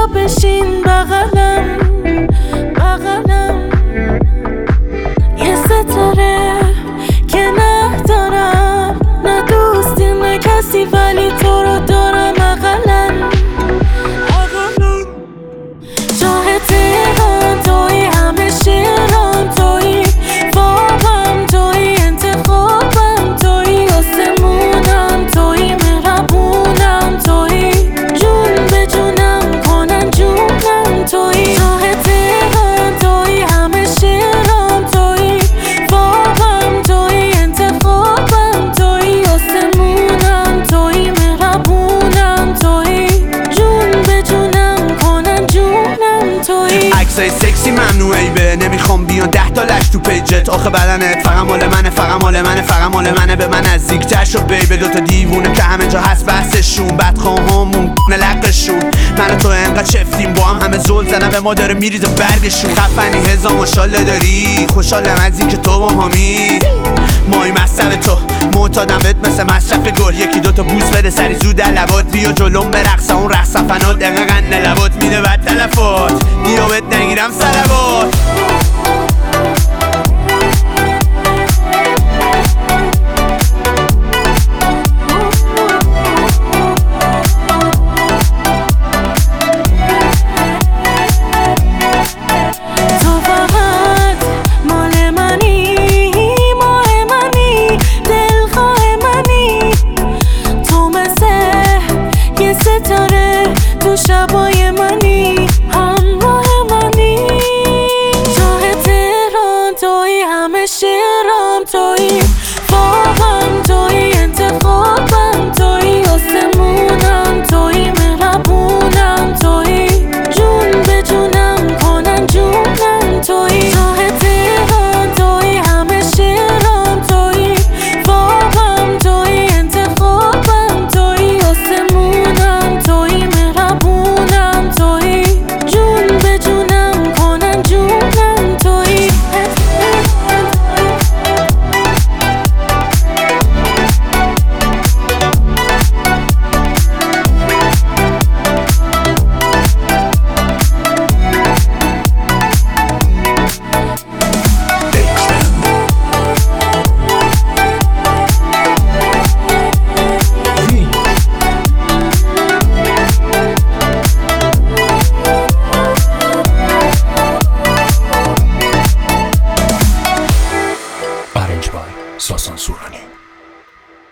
بشین بغلم یه ستاره که ندارم، نه دوستی نه کسی، ولی تو رو دارم اقلن. جاه تهران توی، همه شیران توی، خوابم توی، انتخابم توی، آسمونم توی، مهربونم توی، جون به جونم کنن جونم توی. جاه تهران توی، همه شیران توی، خوابم توی، انتخابم توی، آسمونم توی، مهربونم توی، جون به جونم کنن جونم توی. عکسای سکسی ممنوعه به نمیخوام بیان 10 تا لش تو پیجت. آخه بدنت فقط مال منه، فقط مال منه، فقط مال منه. به من نزدیکتر شو بیبه، دوتا دیوونه که همه جا هست بحثشون، بدخواهامون نلقشون. من و تو انقدر چفتیم با هم، همه زل زنن به ما داره میریزه برگشون. خفنی هزار ماشالله داری، خوشحالم از این که تو با مامی مای مصرف تو معتادم بهت مثل مصرف گل. یکی دوتا بوس بده سری زود در لبات، بیا جلوم برقصه اون رقص فنات، دقیقا قند لبات میده بد تلفات، بیا بهت نگیرم سلوات. ستاره تو شبای منی، همراه منی. جاه تهران توی، همه شیران توی،